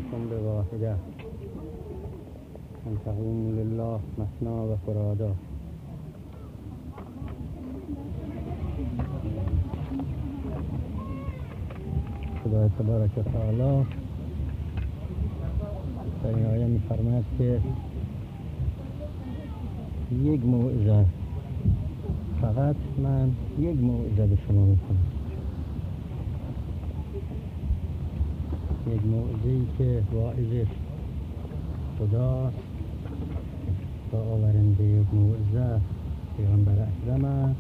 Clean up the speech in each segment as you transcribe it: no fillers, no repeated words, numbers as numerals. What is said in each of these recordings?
أمركم بواحدة أن تقوموا لله مثنى وفرادا. خدای تبارک و تعالی در این آیه می‌فرماید که یک موعظه، فقط من یک موعظه به شما میکنم، یک موعظه‌ای که واعظش خداست و آورنده یک موعظه پیغمبر اکرم است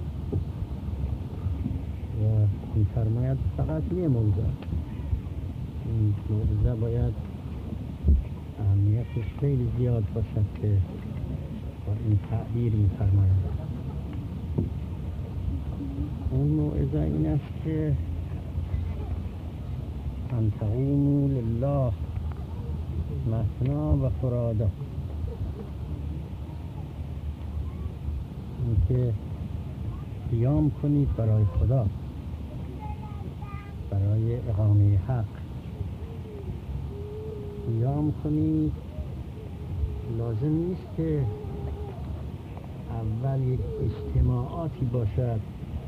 و می‌فرماید فقط یک موعظه. این موعظه باید اهمیتش خیلی زیاد باشد که با این تعبیر می‌فرماید. اون موعظه این است که ان تقوموا لله مثنی و فرادا، این که قیام کنید برای خدا، برای اقامه حق قیام کنید. لازم نیست که اول یک اجتماعاتی باشد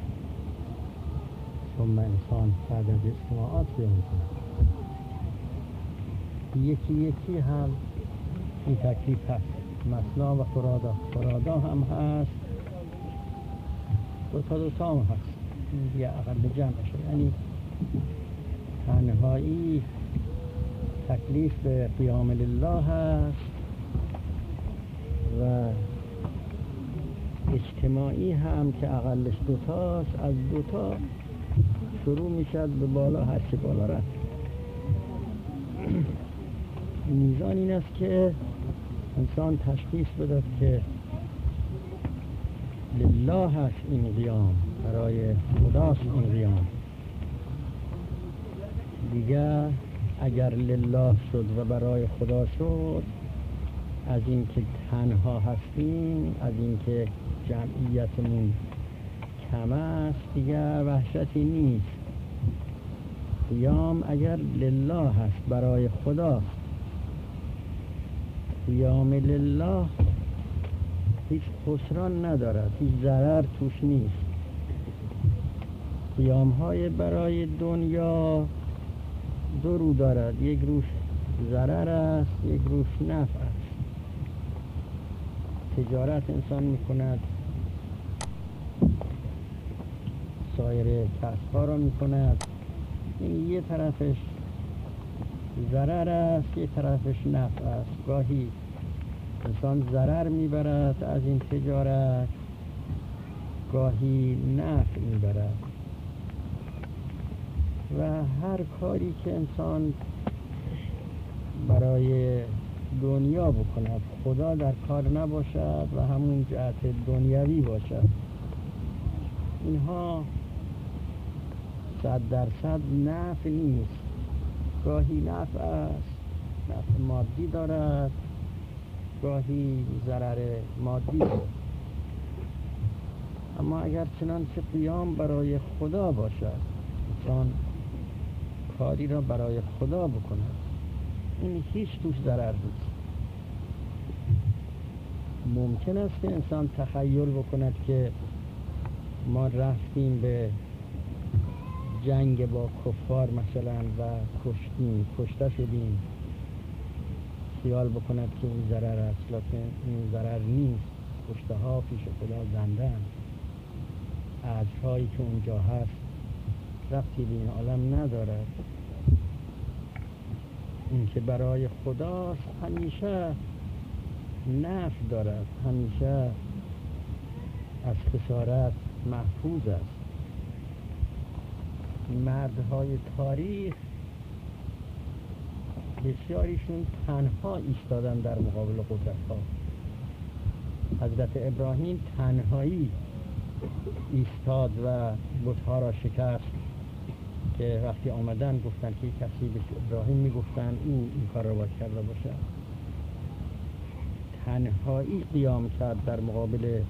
ثم انسان بعد از اجتماعات قیام کند. یکی یکی هم این تکلیف هست، مثنی و فرادا. فرادا هم هست، دوتا هم هست، یه اقل جمع شد، یعنی تنهایی تکلیف به قیام لله هست و اجتماعی هم که اقلش دوتاست. از دوتا شروع میشد به بالا، هرچی بالا رفت. میزان این است که انسان تشخیص بدهد که لله هست این قیام، برای خداست این قیام. دیگر اگر لله شد و برای خدا شد، از این که تنها هستیم، از این که جمعیتمون کم است، دیگر وحشتی نیست. قیام اگر لله هست، برای خدا، قیام لله هیچ خسران ندارد، هیچ ضرر توش نیست. قیام های برای دنیا دو رو دارد، یک روش ضرر است، یک روش نفع است. تجارت انسان میکند، سایر کسب ها را میکند، این یه طرفش ضرر است، یه طرفش نفع است. گاهی انسان ضرر میبرد از این تجارت، گاهی نفع میبرد. و هر کاری که انسان برای دنیا بکند، خدا در کار نباشد و همون جهت دنیوی باشد، اینها 100% نفع نیست. گاهی نفع است، نفع مادی دارد، گاهی ضرر مادی دارد. اما اگر چنانچه قیام برای خدا باشد، انسان کاری را برای خدا بکند، این هیچ توش ضرر نیست. ممکن است که انسان تخیل بکند که ما رفتیم به جنگ با کفار مثلا و کشته شدیم، خیال بکند که این ضرر است، لکن این ضرر نیست. کشته ها پیش خدا زنده‌اند. اجرهایی که اونجا هست ربطی به این عالم ندارد. این که برای خداست همیشه نفع دارد، همیشه از خسارت محفوظ است. مردهای تاریخ بسیاریشون تنها ایستادن در مقابل قدرت‌ها. حضرت ابراهیم تنهایی ایستاد و بت‌ها را شکست، که وقتی آمدن گفتن که کسی به ابراهیم میگفتن او این کار را باید کرده باشه. تنهایی قیام کرد در مقابل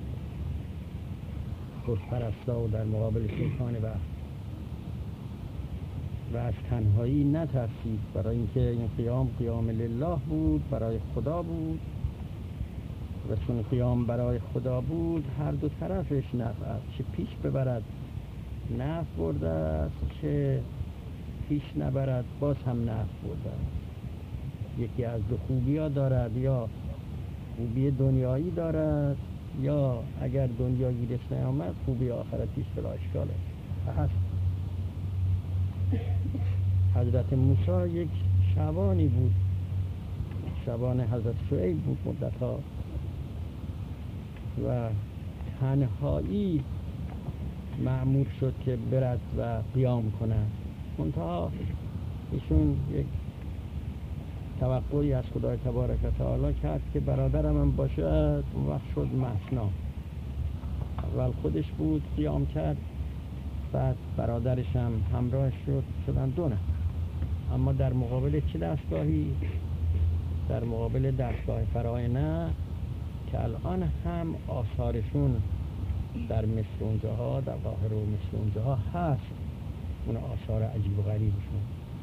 بت پرستا و در مقابل شیطان وقت. و از تنهایی نترسید، برای اینکه این قیام لله بود، برای خدا بود و چون قیام برای خدا بود هر دو طرفش نفع است، چه پیش ببرد نفع برده است، چه پیش نبرد باز هم نفع برده است. یکی از دو خوبی ها دارد، یا خوبی دنیایی دارد، یا اگر دنیا گیرش نیامد خوبی آخرتیش بلا اشکال است. حضرت موسی یک شبانی بود، شبان حضرت شعیب بود مدتها، و تنهایی مأمور شد که برد و قیام کند. منتها ایشون یک توقعی از خدای تبارک و تعالی کرد که برادرم هم باشد، اون وقت شد مثنا. اول خودش بود قیام کرد، بعد برادرش هم همراهش شد، شدن دو نفر. اما در مقابل چه دستگاهی؟ در مقابل دستگاه فراعنه که الان هم آثارشون در مصر اونجاها، در قاهره و مصر اونجاها هست، اون آثار عجیب و غریبشون.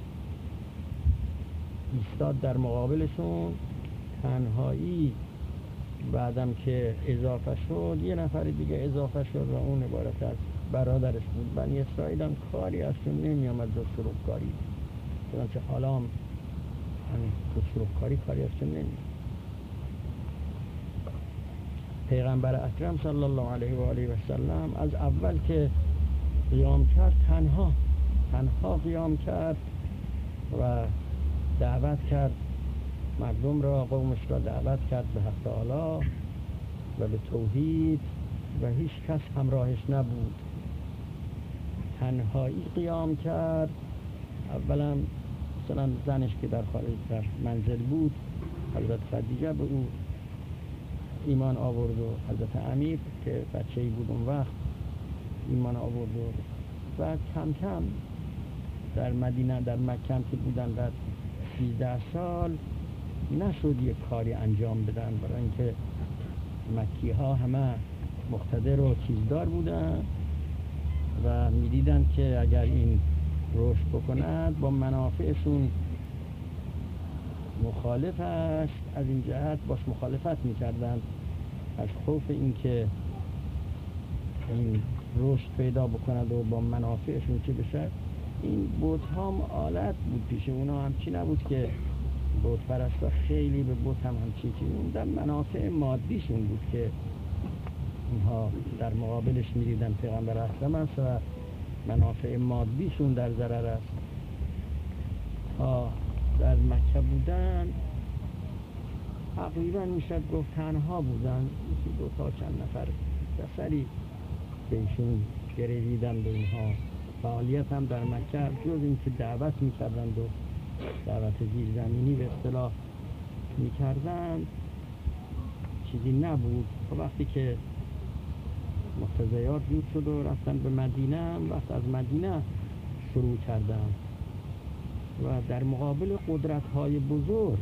ایستاد در مقابلشون تنهایی. بعدم که اضافه شد یه نفر دیگه اضافه شد و اون عبارت از برادرش بود. بنی اسرائیل هم کاری ازشون نمی آمد جز شروبکاری، چنانچه حالا هم تو شروبکاری کاری ازشون نمی آمد. پیغمبر اکرم صلی الله علیه و آله و سلم از اول که قیام کرد تنها قیام کرد و دعوت کرد مردم را، قومش را دعوت کرد به حق تعالی و به توحید و هیچ کس همراهش نبود. تنهایی قیام کرد. اولا مثلا زنش که در خارج در منزل بود، حضرت خدیجه به او ایمان آورد و حضرت امیر که بچه‌ای بود اون وقت ایمان آورد و کم کم در مدینه، در مکه که بودن در 13 سال نشد یک کاری انجام بدن، برای اینکه مکی ها همه مقتدر و چیزدار بودن و میدیدن که اگر این رشد بکند با منافعشون مخالف است، از این جهت باش مخالفت میکردن از خوف اینکه این رشد پیدا بکند و با منافعشون چه بشه. این بت ها هم آلت بود پیش اونا، همچی نبود که بت پرستا خیلی به بت هم همچی چیزی، اون در منافع مادیشون بود که اونها در مقابلش میدیدن پیغمبر اکرم است و منافع مادیشون در ضرر است. تا در مکه بودن تقریبا میشد گفت تنها بودن، یکی دو تا چند نفر بسری به ایشون گریدن به اینها. فعالیت هم در مکه جز این که دعوت میکردند و دعوت زیرزمینی به اصطلاح میکردند چیزی نبود. و وقتی که مقتضیات جور شد و رفتن به مدینه، وقت از مدینه شروع کردن و در مقابل قدرت‌های بزرگ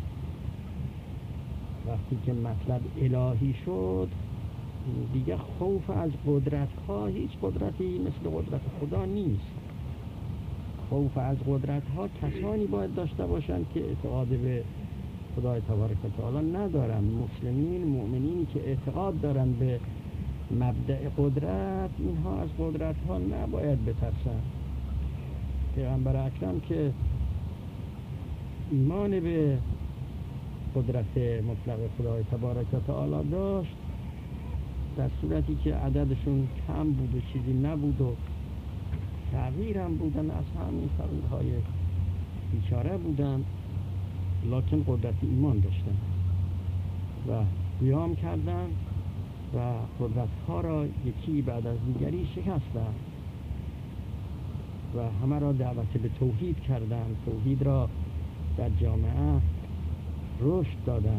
وقتی که مطلب الهی شد دیگه خوف از قدرت‌ها، هیچ قدرتی مثل قدرت خدا نیست. خوف از قدرت‌ها کسانی باید داشته باشند که اعتقاد به خدای تبارک و تعالی ندارن. مسلمین، مؤمنینی که اعتقاد دارن به مبدأ قدرت، اینها از قدرت‌ها نباید بترسن. پیغمبر اکرم که ایمان به قدرت مطلق خدای تبارک و تعالی داشت، در صورتی که عددشون کم بود و چیزی نبود و فقیر هم بودن، از همین فقیرهای بیچاره بودن، لکن قدرت ایمان داشتن و قیام کردن و قدرت‌ها را یکی بعد از دیگری شکستن و همه را دعوت به توحید کردن، توحید را در جامعه رشد دادن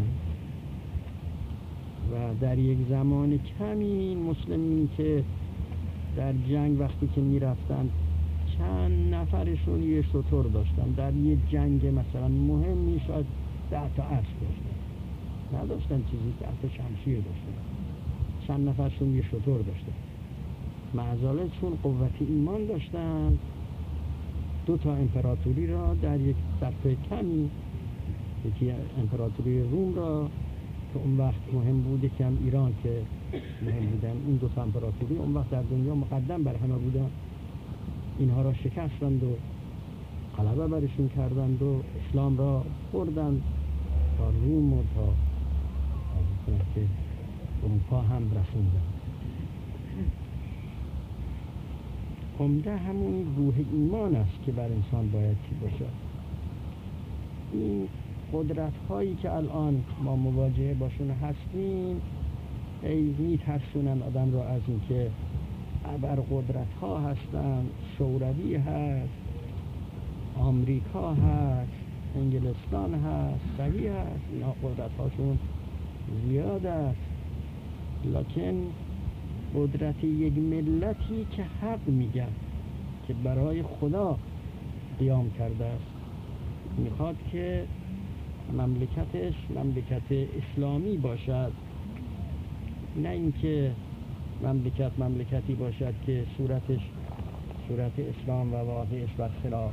و در یک زمان کمی مسلمین که در جنگ وقتی که می رفتن چند نفرشون یه شتر داشتن، در یه جنگ مثلا مهمی شاید 10 تا اسب داشتن، نداشتن چیزی، 10 تا شمشیر داشتن، چند نفرشون یه شتر داشتن. معذالت چون قوت ایمان داشتن دو تا امپراتوری را در یک ظرف کمی، یکی امپراتوری روم را که اون وقت مهم بود، یکی هم ایران که مهم بودن، این دو تا امپراتوری اون وقت در دنیا مقدم بر همه بودن، اینها را شکستند و غلبه برشون کردند و اسلام را بردند تا روم و تا که اروپا هم رسوندند. عمده همون روح ایمان است که بر انسان باید چی باشد. این قدرت هایی که الان ما مواجه باشون هستیم میترسونن آدم را از این که ابر قدرت ها هستن، شوروی هست، آمریکا هست، انگلستان هست، صحیح هست، اینا قدرت هاشون زیاد است، لکن قدرت یک ملتی که حق میگن که برای خدا قیام کرده است، میخواد که مملکتش مملکت اسلامی باشد، نه اینکه مملکتی باشد که صورت اسلام و واقعش برخلاف.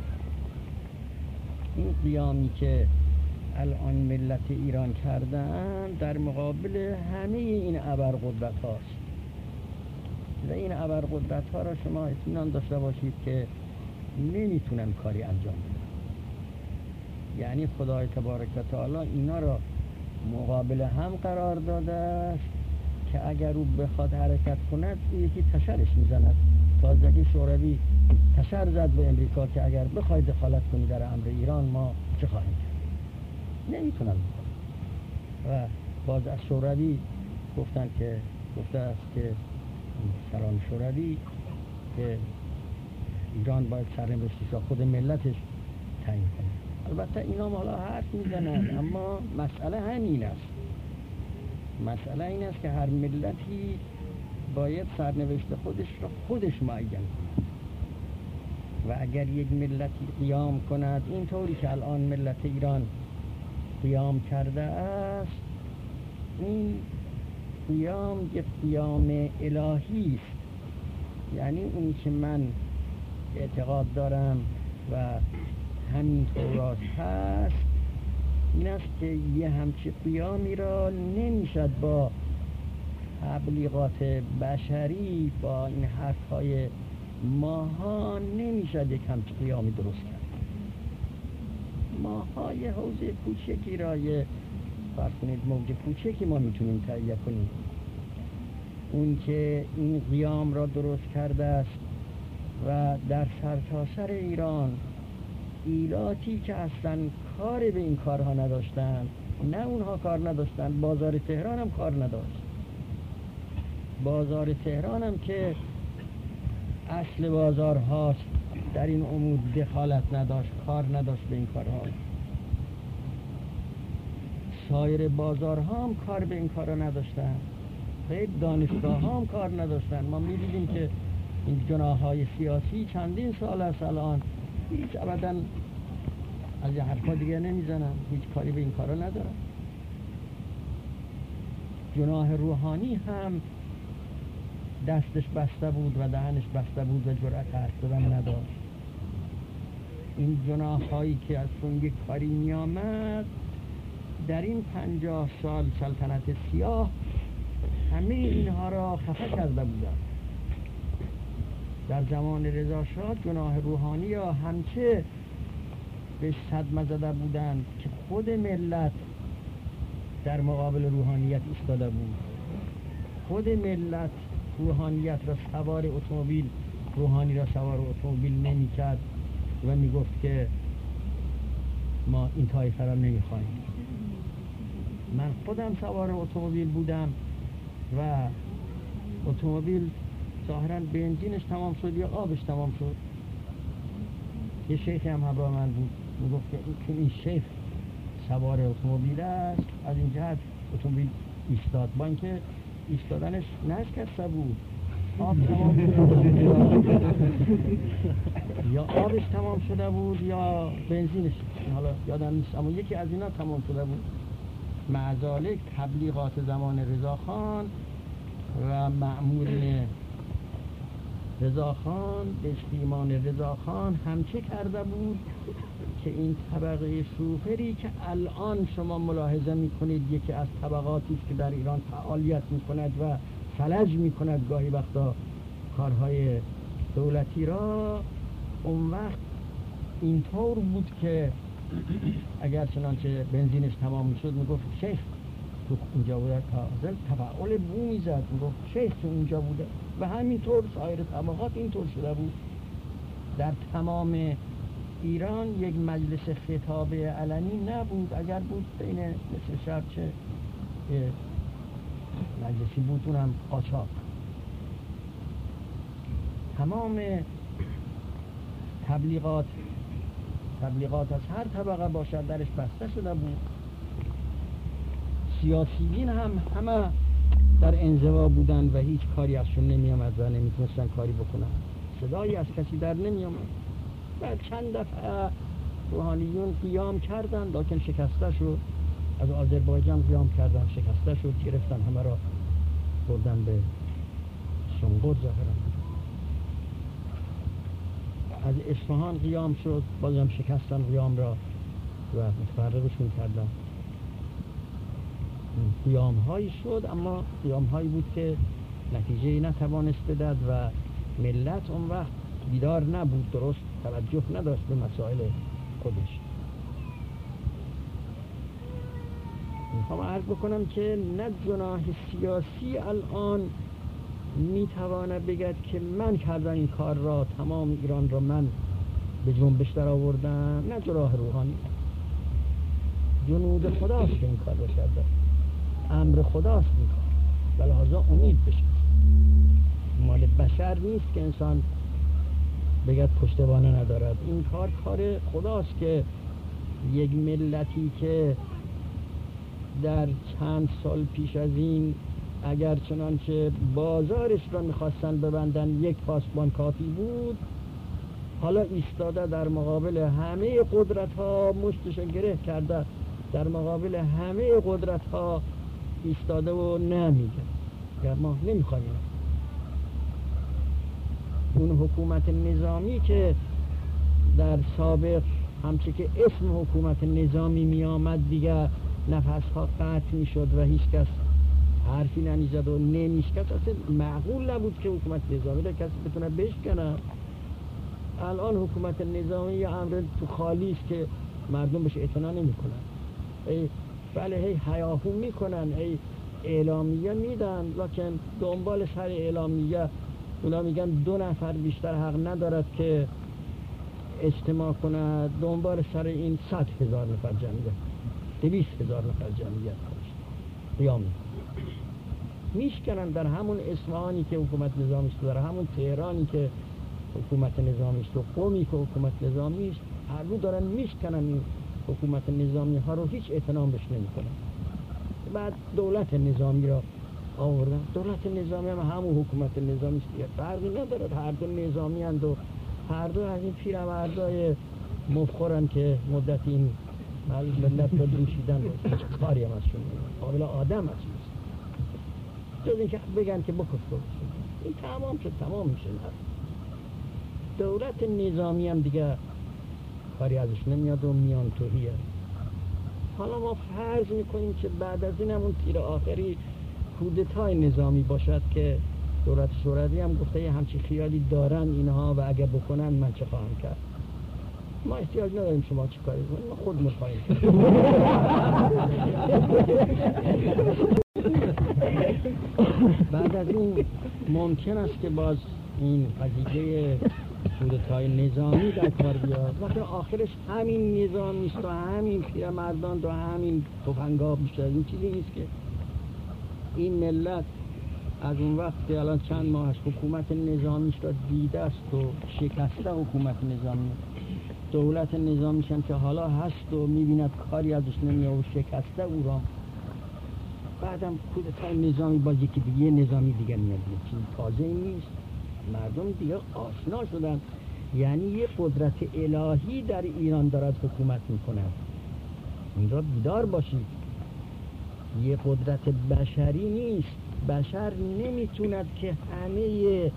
این قیامی که الان ملت ایران کردن در مقابل همه این ابرقدرت هاست و این ابرقدرت ها را شما اطمینان داشته باشید که نمیتونن کاری انجام بدن. یعنی خدای تبارک و تعالی اینا را مقابل هم قرار داده است که اگر او بخواد حرکت کند یکی تشرش میزند. تازگی شوروی تشر زد به امریکا که اگر بخوای دخالت کنی در امر ایران ما چه خواهیم کرد. نمیتونن بکنن. و باز از شوروی گفته است که سران شوروی که ایران باید سرنوشتش را خود ملتش تعیین کنه. البته اینا حالا حرف میزنن اما مسئله همین است. مسئله این است که هر ملتی باید سرنوشت خودش معین کند و اگر یک ملتی قیام کند اینطوری که الان ملت ایران قیام کرده است، این قیام یک قیام الهی است. یعنی اون که من اعتقاد دارم و همینطور راست هست این است که یه همچی قیامی را نمیشد با تبلیغات بشری، با این حرفهای ماها نمیشد یک همچی قیامی درست کرد. ماها یه حوزه کوچکی را، یه فرض کنید موج کوچکی ما میتونیم تهیه کنیم. اون که این قیام را درست کرده است و در سرتاسر ایران ایلاتی که اصلا کار به این کارها نداشتن، نه اونها کار نداشتن، بازار تهران هم کار نداشت. بازار تهران هم که اصل بازار هاست در این امور دخالت نداشت، کار نداشت به این کارها. سایر بازارها هم کار به این کارها نداشتن، غیر دانشگاه ها هم کار نداشتن. ما می‌دیدیم که این جناح های سیاسی چندین سال است الان هیچ ابدا از یه حرفا دیگه نمیزنن، هیچ کاری به این کارا ندارن. جناح روحانی هم دستش بسته بود و دهنش بسته بود و جرأت حرف زدن نداشت. این جناح هایی که از سنگ کاری می آمد در این 50 سال سلطنت سیاه همه اینها را خفه کرده بودند. در زمان رضا شاه جناح روحانی ها همچه به صدمه زده بودند که خود ملت در مقابل روحانیت ایستاده بود. خود ملت روحانیت را سوار اتومبیل، روحانی را سوار اتومبیل نمی کرد و می گفت که ما این طایفه را نمی خواهیم. من خودم سوار اتومبیل بودم و اتومبیل ظاهراً بنزینش تمام شد یا آبش تمام شد. یه شیخ هم همراه من بود، می گفت که این شیخ سوار اتومبیل است، از این جهت اتومبیل ایستاد. با اینکه ایستادنش نشکسته بود، آب تمام شده بود یا آبش تمام شده بود یا بنزینش، حالا یادم نیست، اما یکی از اینا تمام شده بود. معذالک تبلیغات زمان رضاخان و مأمورین رضاخان دشتیمان رضاخان همچه کرده بود که این طبقه شوفری که الان شما ملاحظه میکنید یکی از طبقاتی است که در ایران فعالیت میکند و فلج میکند گاهی وقتا کارهای دولتی را، اون وقت اینطور بود که اگر چنانچه بنزینش تمام میشد میگفت شیخ تو اونجا بوده، تازه تفاعل بو میزد، میگفت شیخ تو اونجا بوده و همینطور سایر طبقات اینطور شده بود. در تمام ایران یک مجلس خطاب علنی نبود، اگر بود بین مثل شب چه مجلسی بود اونم قاچاق. تمام تبلیغات از هر طبقه باشد درش بسته شده بود. سیاسیین هم همه در انزوا بودن و هیچ کاری ازشون نمی آمد و نمیتونستن کاری بکنن، صدایی از کسی در نمی آمد. بعد چند دفعه روحانیون قیام کردن لیکن شکسته شد، از آذربایجان قیام کردن شکسته شد، گرفتن همه را بردن به سنگور ظاهرا. از اصفهان قیام شد بازم شکستن قیام را و متفرقشون کردن. قیام هایی شد اما قیام هایی بود که نتیجه نتوانست بدهد و ملت اون وقت بیدار نبود، درست توجه نداشت به مسائل خودش. میخوام عرض بکنم که نه جناح سیاسی الان میتواند بگد که من کردم این کار را، تمام ایران را من به جنبش در آوردم، نه جناح روحانی، جنود خداست که این کار را کرده، امر خداست این کار، لذا امید بشه. مال بشر نیست که انسان بگد پشتوانه ندارد. این کار خداست که یک ملتی که در چند سال پیش از این اگر چنانچه بازارش را میخواستن ببندن یک پاسبان کافی بود، حالا ایستاده در مقابل همه قدرت ها، مشتش گره کرده، در مقابل همه قدرت ها ایستاده و نمیگه که ما نمیخوایم. اون حکومت نظامی که در سابق همچه که اسم حکومت نظامی می آمد دیگه نفس ها قطع می شد و هیچ کس حرفی نمیزد و نمیشکست، اصلا معقول نبود که حکومت نظامی را کسی بتونه بشکنه. الان حکومت نظامی یه امر تو خالی است که مردم بهش اعتنا نمی کنن. بله هی هیاهو می کنن، اعلامیه میدن، لکن دنبال سر اعلامیه اونا میگن 2 نفر بیشتر حق ندارد که اجتماع کنه، دنبال سر این 100,000 نفر جمعیت، 200,000 نفر جمعیت قیام میشکنن. در همون اصفهانی که حکومت نظامی است، در همون تهرانی که حکومت نظامی است و قمی که حکومت نظامی است، هر رو دارن میشکنن این حکومت نظامی ها رو، هیچ احترام بهش نمیکنن. بعد دولت نظامی را آوردن. دولت نظامی هم همون حکومت نظامی است، فرقی ندارد، هر دو نظامی اند و هر دو از این پیرمردای مفخورن که مدت این ملت را دوشیدن و هیچ کاری هم ازشون نمیکنن، قابل آدم ازشون است، جز اینکه بگن که بکشت. این تمام شد، تمام میشه. دولت نظامی هم دیگه کاری ازش نمیاد و میان توهیه. حالا ما فرض میکنیم که بعد از این همون تیر آخری کودتای نظامی باشد که دولت شوروی هم گفته یه همچی خیالی دارن اینها و اگه بکنن من چه خواهم کرد. ما احتیاج نداریم شما چی کاری کنیم، ما خود میخواهیم. بعد از این ممکن است که باز این قضیه کودتای نظامی در کار بیاد، وقتی آخرش همین نظامی است و همین پیرمردان و همین تفنگ‌ها بیشتر. این چیزی نیست که این ملت از اون وقت که الان چند ماه است حکومت نظامیش را دیده است و شکسته حکومت نظامی، دولت نظامیش هم که حالا هست و میبیند کاری ازش نمیاد و شکسته او را، بعدم کودتای نظامی باز یکی دیگه نظامی دیگه میاد. چیز تازه نیست، مردم دیگه آشنا شدن، یعنی یه قدرت الهی در ایران دارد حکومت میکند. این را بیدار باشید، یه قدرت بشری نیست. بشر نمیتوند که همه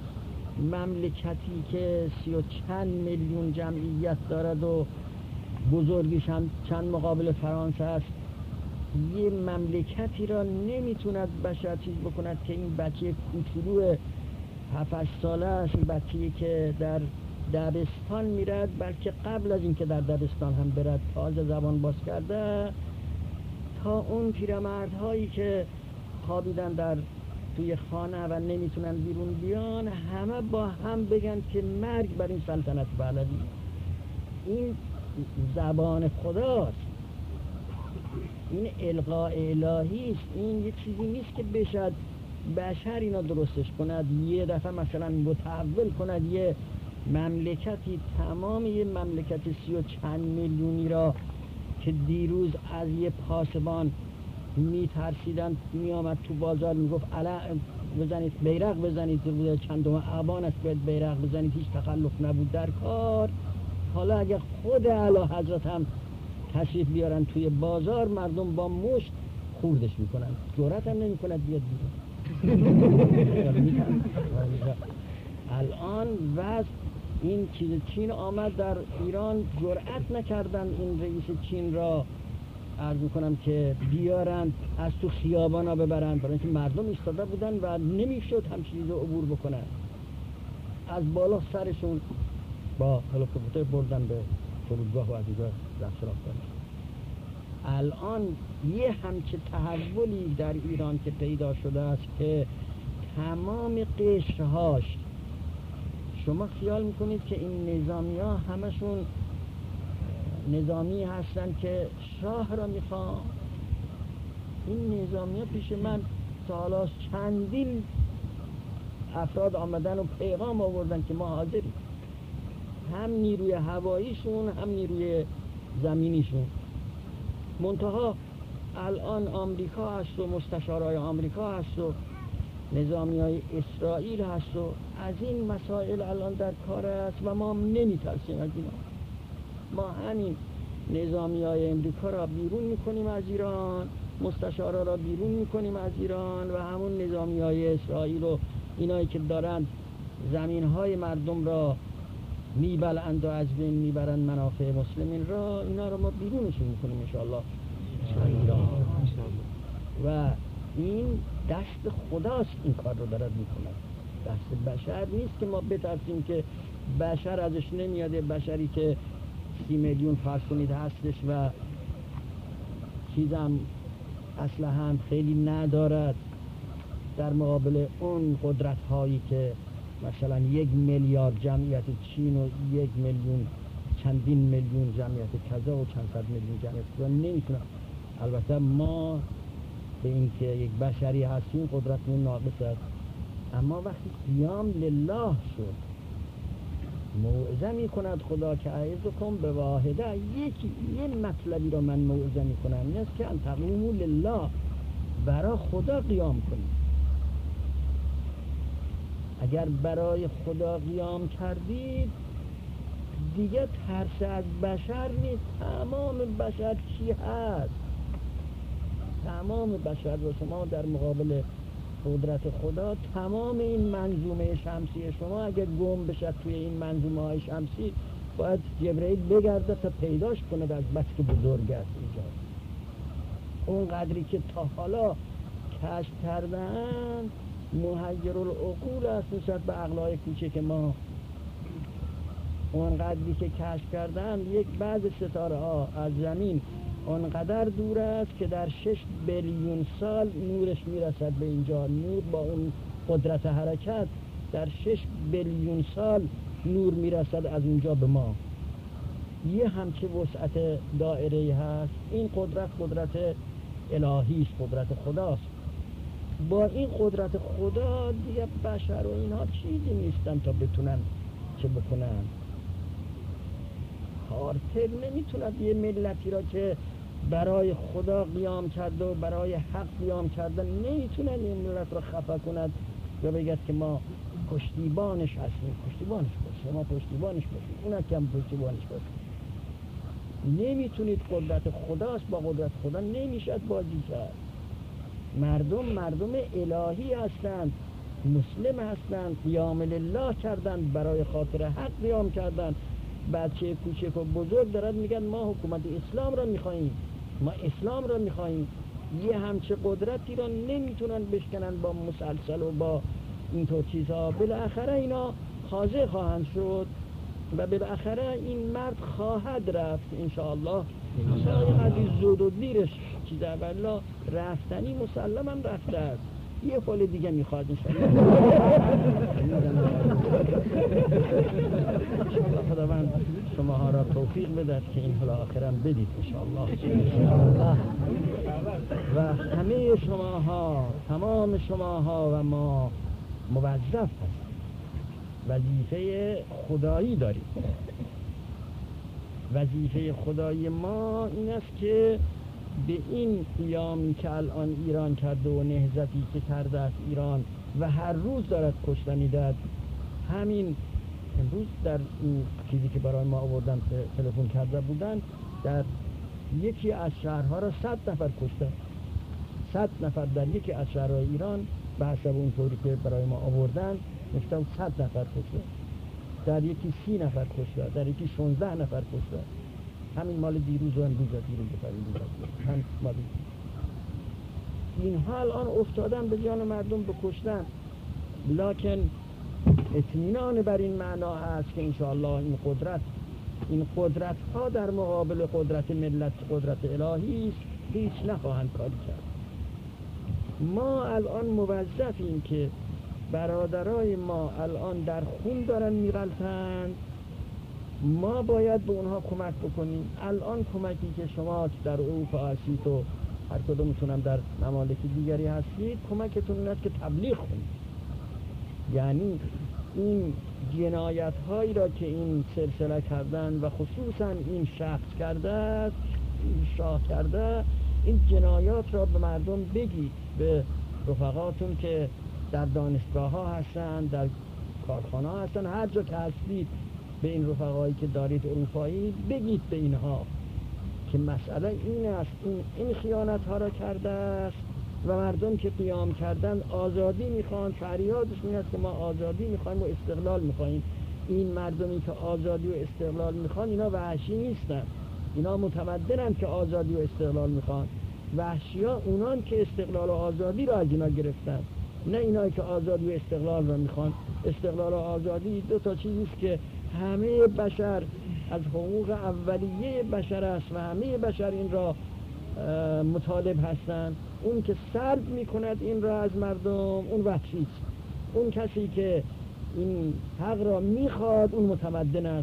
مملکتی که 30 و چند میلیون جمعیت دارد و بزرگیش هم چند مقابل فرانسه است، یه مملکتی را نمیتوند بشر چیز بکند که این بچه کوچولو 7-8 ساله است، این بچه‌ای که در دبستان میرد، بلکه قبل از اینکه در دبستان هم برد تازه زبان باز کرده، تا اون پیرمردهایی که خوابیدن در توی خانه و نمیتونن بیرون بیان، همه با هم بگن که مرگ بر این سلطنت پهلوی. این زبان خداست، این القاء الهی است، این یه چیزی نیست که بشد بشر اینا درستش کند، یه دفعه مثلا متحول کند یه مملکتی، تمام یه مملکت 30 و چند میلیونی را که دیروز از یه پاسبان میترسیدن، میامد تو بازار میگفت بزنید بیرق بزنید، چندم آبان است باید بیرق بزنید، هیچ تخلف نبود در کار. حالا اگر خود اعلی حضرت هم تشریف بیارن توی بازار، مردم با مشت خوردش میکنن، جرأت هم نمیکند بیاد بیرون. الان وضع این چیز چین آمد در ایران، جرأت نکردن این رئیس چین را عرض میکنم که بیارن از تو خیابانا ببرن، برای اینکه مردم ایستاده بودن و نمیشد هم چیزی عبور بکنن. از بالا سرشون با هلیکوپتر بردن به فرودگاه و از اینجا رفت رفتن. الان یه همچه تحولی در ایران که پیدا شده است که تمام قشرهاش، شما خیال میکنید که این نظامی ها همشون نظامی هستن که شاه را میخوان؟ این نظامی ها پیش من سالاس چندین افراد آمدن و پیغام آوردن که ما حاضریم، هم نیروی هواییشون هم نیروی زمینیشون. منتها الان آمریکا هست و مستشارای آمریکا هست و نظامی های اسرائیل هست و از این مسائل الان در کار است و ما نمیترسیم از اینا. ما همین نظامی های امریکا را بیرون میکنیم از ایران، مستشارا را بیرون میکنیم از ایران، و همون نظامی های اسرائیل و اینایی که دارند زمین های مردم را میبلند و از بین میبرند منافع مسلمین را، اینا را ما بیرونشون میکنیم انشاءالله. و این دست خداست این کار رو دارد میکنه، دست بشر نیست که ما بترسیم که بشر ازش نمیاده. بشری که 30 میلیون فرض کنید هستش و چیزم اصلا هم خیلی ندارد در مقابل اون قدرت هایی که مثلا 1 میلیارد جمعیت چین و 1 میلیون چندین میلیون جمعیت کذا و چند صد میلیون جمعیت کذا نمیتونه. البته ما به این که یک بشری هستیم قدرتمون ناقص است، اما وقتی قیام لله شد، موعظه می کند خدا که اعظکم به واحده، یه مطلبی را من موعظه می کنم، این است که ان تقوموا لله، برای خدا قیام کنید. اگر برای خدا قیام کردید دیگه ترس از بشر نیست. تمام بشر چی هست؟ تمام بشر رو شما در مقابل قدرت خدا، تمام این منظومه شمسی شما اگر گم بشد توی این منظومه های شمسی، باید جبرئیل بگرده تا پیداش کنه، از بس که بزرگ است اینجا. اون قدری که تا حالا کشف کردن محیر العقول است نسبت به عقلهای کوچک ما. اون قدری که کشف کردن، یک بعض ستاره ها از زمین اونقدر دور است که در 6 بیلیون سال نورش میرسد به اینجا. نور با اون قدرت حرکت در 6 بیلیون سال نور میرسد از اونجا به ما. یه همچه وسعت دائره‌ای هست. این قدرت الهی است، قدرت خداست. با این قدرت خدا دیگه بشر و اینها چیزی نیستن تا بتونن چه بکنن. کارتر نمیتوند یه ملتی را که برای خدا قیام کرده و برای حق قیام کرده، نمیتونه این ملت را خفه کند یا بگید که ما پشتیبانش هستیم. پشتیبانش باشه، ما پشتیبانش باشیم، اونا که هم پشتیبانش باشه. نمیتونید، قدرت خداست، با قدرت خدا نمیشد بازی کرد. مردم الهی هستند. مسلم هستند، قیام لله کردند، برای خاطر حق قیام کردند. بچه کوچک و بزرگ دارد میگن ما حکومت اسلام را میخواییم، ما اسلام را میخواییم. یه همچه قدرتی را نمیتونن بشکنن با مسلسل و با اینطور چیزها. بالاخره اینا خاضع خواهند شد و بالاخره این مرد خواهد رفت انشاءالله. مثلا عزیز زود و دیرش چیز اولا رفتنی مسلما رفته است، یه پل دیگه میخواد انشاءالله. خداوند شماها را توفیق بدهد که این حال آخرم بدید انشاءالله. و همه شماها، تمام شماها و ما موظف هستیم، وظیفه خدایی داریم. وظیفه خدای ما این است که به این قیامی که الان ایران کرده و نهضتی که کرده است ایران و هر روز دارد کشتنی داد. همین امروز در این چیزی که برای ما آوردن تلفن کرده بودن، در یکی از شهرها را 100 نفر کشته. 100 نفر در یکی از شهرهای ایران به حسب اون طوری که برای ما آوردن نوشتم 100 نفر کشته، در یکی 30 نفر کشته، در یکی 16 نفر کشته. همین مال دیروز و امروز هم مال اینها الان افتادن به جان مردم بکشتن. لکن اطمینان بر این معنا هست که انشاءالله این قدرت ها در مقابل قدرت ملت، قدرت الهی است، هیچ نخواهند کاری کرد. ما الان موظفیم که برادرای ما الان در خون دارن میغلطند، ما باید به اونها کمک بکنیم. الان کمکی که شما در اروپا هستید و هر کدومتون هم در ممالک دیگری هستید، کمکتون این است که تبلیغ کنید. یعنی این جنایت هایی را که این سلسله کردن و خصوصا این شخص کرده است، این شاه کرده، این جنایات را به مردم بگید، به رفقاتون که در دانشگاه ها هستن، در کارخانه ها هستن، هر جا که هستید، به این رفقایی که دارید اروپایی بگید به اینها که مسئله این است، این خیانت ها را کرده است و مردم که قیام کردن آزادی میخوان، فریادش این است که ما آزادی میخوایم و استقلال میخوایم. این مردمی که آزادی و استقلال میخوان اینا وحشی نیستن، اینا متمدنن که آزادی و استقلال میخوان. وحشی ها اونان که استقلال و آزادی را از اینا گرفتن، نه اینایی که آزادی و استقلال را میخوان. استقلال و آزادی دو تا چیزیست که همه بشر از حقوق اولیه بشر است و همه بشر این را مطالب هستند. اون که سلب میکند این را از مردم اون وحشی است. اون کسی که این حق را میخواد اون متمدن است.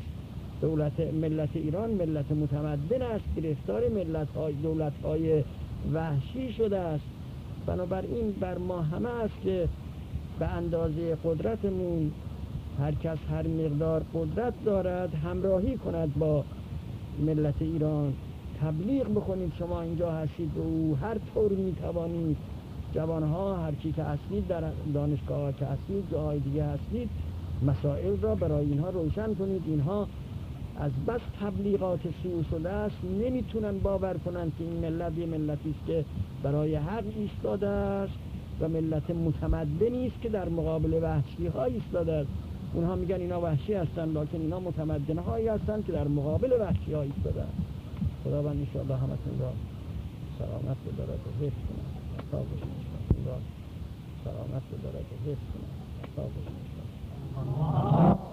ملت ایران ملت متمدن است، گرفتار دولت‌های وحشی شده است. بنابراین بر ما همه است که به اندازه قدرتمون هر کس هر مقدار قدرت دارد همراهی کند با ملت ایران، تبلیغ بکنید. شما اینجا هستید و هر طور میتوانید، جوانها هر چی که هستید، در دانشگاه ها که هستید، جاهای دیگه هستید، مسائل را برای اینها روشن کنید. اینها از بس تبلیغات سوء شده است، نمیتونن باور کنند که این ملت یه ملتی است که برای حق ایستاده است و ملت متمدنی است که در مقابل وحشی ها ایستاده است. اونها میگن اینا وحشی هستن، لکن اینا متمدن هایی هستن که در مقابل وحشی ها ایستاده است. خداوند انشاءالله همتون را سلامت بدارد و حفظ کند. عطا باشید. سلامت بدارد و حفظ کند. عطا باشید.